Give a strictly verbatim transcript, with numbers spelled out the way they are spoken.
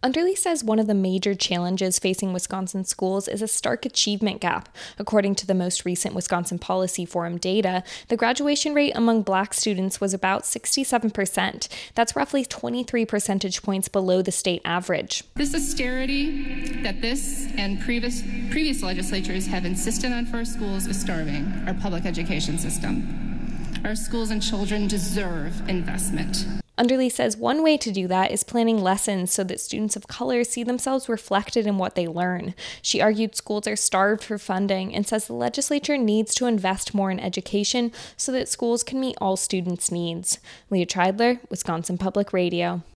Underly says one of the major challenges facing Wisconsin schools is a stark achievement gap. According to the most recent Wisconsin Policy Forum data, the graduation rate among Black students was about sixty-seven percent. That's roughly twenty-three percentage points below the state average. This austerity that this and previous, previous legislatures have insisted on for our schools is starving our public education system. Our schools and children deserve investment. Underly says one way to do that is planning lessons so that students of color see themselves reflected in what they learn. She argued schools are starved for funding and says the legislature needs to invest more in education so that schools can meet all students' needs. Leah Treidler, Wisconsin Public Radio.